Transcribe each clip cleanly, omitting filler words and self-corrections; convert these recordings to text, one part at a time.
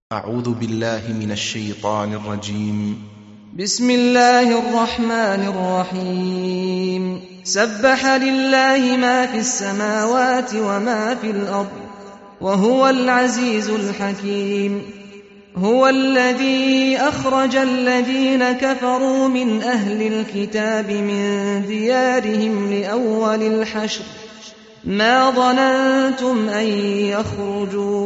أعوذ بالله من الشيطان الرجيم. بسم الله الرحمن الرحيم. سبح لله ما في السماوات وما في الأرض وهو العزيز الحكيم. هو الذي أخرج الذين كفروا من أهل الكتاب من ديارهم لأول الحشر ما ظننتم أن يخرجوا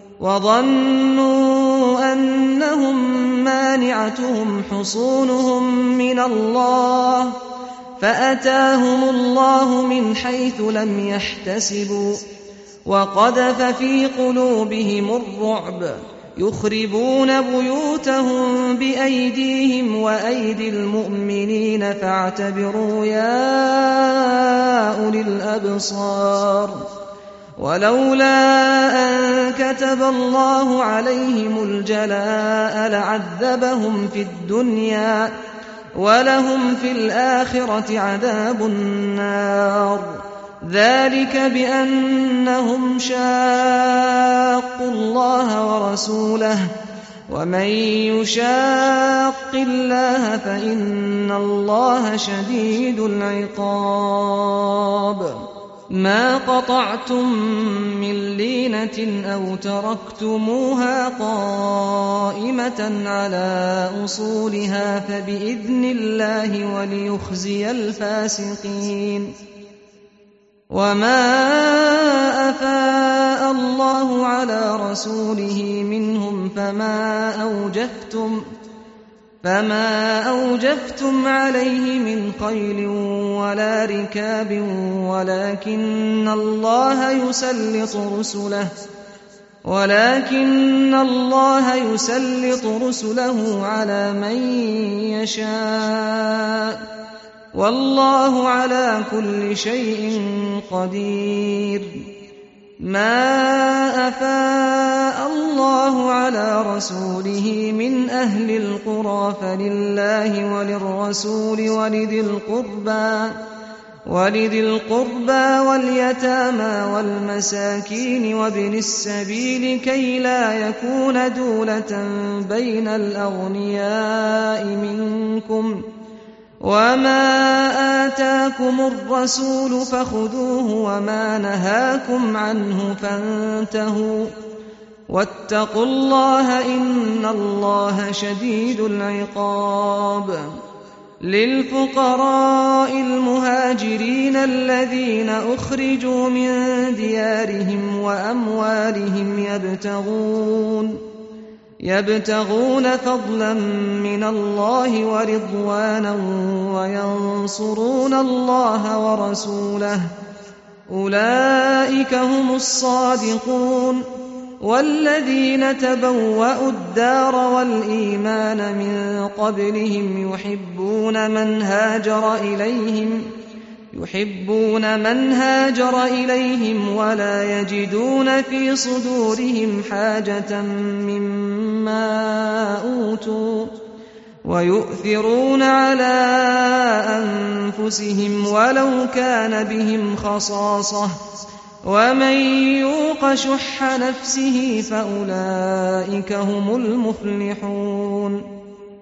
وظنوا أنهم مانعتهم حصونهم من الله فأتاهم الله من حيث لم يحتسبوا وقذف في قلوبهم الرعب يخربون بيوتهم بأيديهم وأيدي المؤمنين فاعتبروا يا أولي الأبصار. ولولا أن كتب الله عليهم الجلاء لعذبهم في الدنيا ولهم في الآخرة عذاب النار. ذلك بأنهم شاقوا الله ورسوله ومن يشاق الله فإن الله شديد العقاب. ما قطعتم من لينة أو تركتموها قائمة على أصولها فبإذن الله وليخزي الفاسقين. وما أفاء الله على رسوله منهم فما أوجفتم عليه من خيل ولا ركاب ولكن الله يسلط رسله على من يشاء والله على كل شيء قدير. ما أفاء الله على رسوله من أهل القرى فلله وللرسول ولذي القربى واليتامى والمساكين وابن السبيل كي لا يكون دولة بين الأغنياء منكم. وما آتاكم الرسول فخذوه وما نهاكم عنه فانتهوا واتقوا الله إن الله شديد العقاب. للفقراء المهاجرين الذين أخرجوا من ديارهم وأموالهم يبتغون فضلا من الله ورضوانا وينصرون الله ورسوله أولئك هم الصادقون. والذين تبوأوا الدار والإيمان من قبلهم يحبون من هاجر إليهم ولا يجدون في صدورهم حاجة مما أوتوا ويؤثرون على أنفسهم ولو كان بهم خصاصة ومن يوق شح نفسه فأولئك هم المفلحون.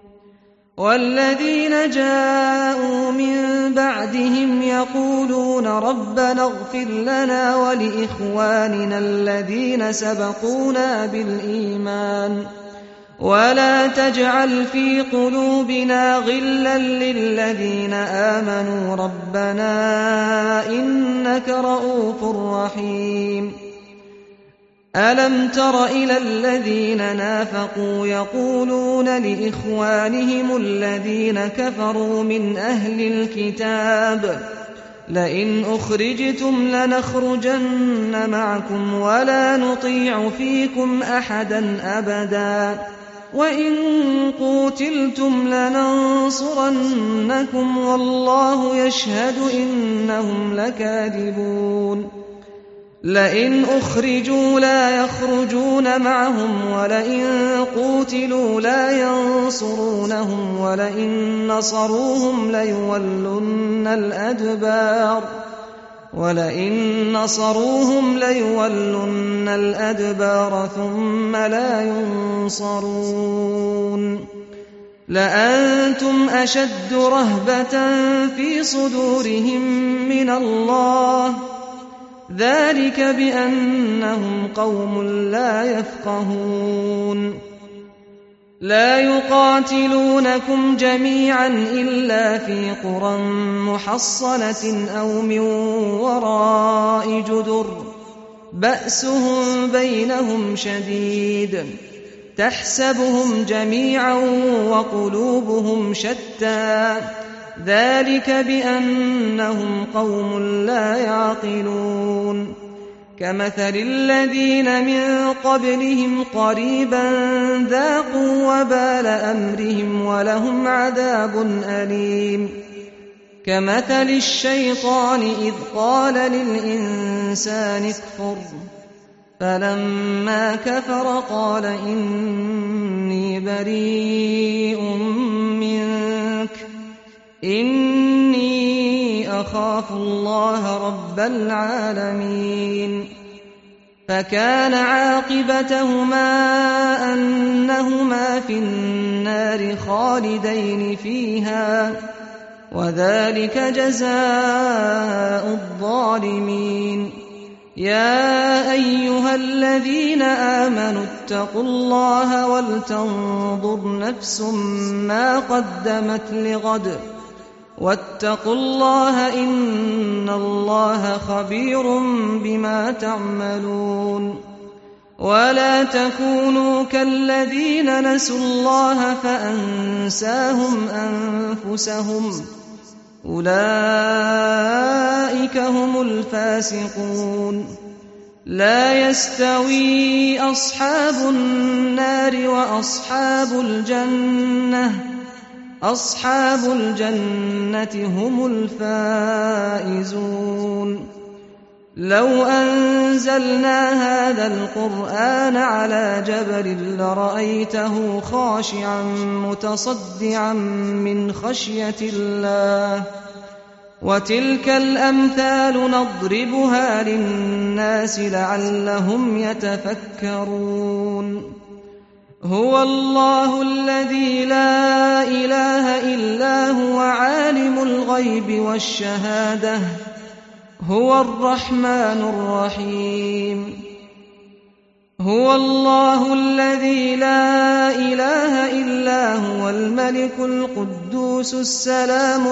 والذين جاءوا من بعدهم يقولون ربنا اغفر لنا ولإخواننا الذين سبقونا بالإيمان ولا تجعل في قلوبنا غلا للذين آمنوا ربنا إنك رؤوف رحيم. ألم تر إلى الذين نافقوا يقولون لإخوانهم الذين كفروا من أهل الكتاب لئن أخرجتم لنخرجن معكم ولا نطيع فيكم أحدا أبدا وإن قوتلتم لننصرنكم والله يشهد إنهم لكاذبون. لئن أخرجوا لا يخرجون معهم ولئن قوتلوا لا ينصرونهم ولئن نصروهم ليولن الأدبار ولئن نصروهم ليولن الأدبار ثم لا ينصرون لأنتم أشد رهبة في صدورهم من الله ذلك بأنهم قوم لا يفقهون لا يقاتلونكم جميعا إلا في قرى محصنة أو من وراء جدر بأسهم بينهم شديد تحسبهم جميعا وقلوبهم شتى ذلك بأنهم قوم لا يعقلون كمثل الذين من قبلهم قريبا ذاقوا وبال أمرهم ولهم عذاب أليم كمثل الشيطان إذ قال للإنسان اكفر فلما كفر قال إني بريء منك إني أخاف الله رب العالمين فكان عاقبتهما أنهما في النار خالدين فيها وذلك جزاء الظالمين يا أيها الذين آمنوا اتقوا الله ولتنظر نفس ما قدمت لغد واتقوا الله إن الله خبير بما تعملون ولا تكونوا كالذين نسوا الله فأنساهم أنفسهم أولئك هم الفاسقون لا يستوي أصحاب النار وأصحاب الجنة هم الفائزون لو أنزلنا هذا القرآن على جبل لرأيته خاشعا متصدعا من خشية الله وتلك الأمثال نضربها للناس لعلهم يتفكرون هو الله الذي لا إله إلا هو عالم الغيب والشهادة هو الرحمن الرحيم هو الله الذي لا إله إلا هو الملك القدوس السلام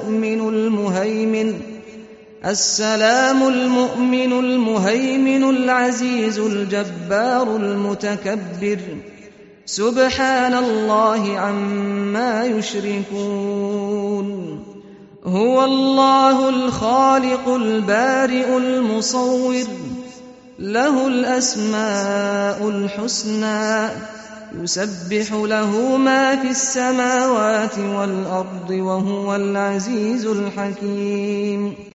المؤمن العزيز الجبار المتكبر سبحان الله عما يشركون هو الله الخالق البارئ المصور له الأسماء الحسنى يسبح له ما في السماوات والأرض وهو العزيز الحكيم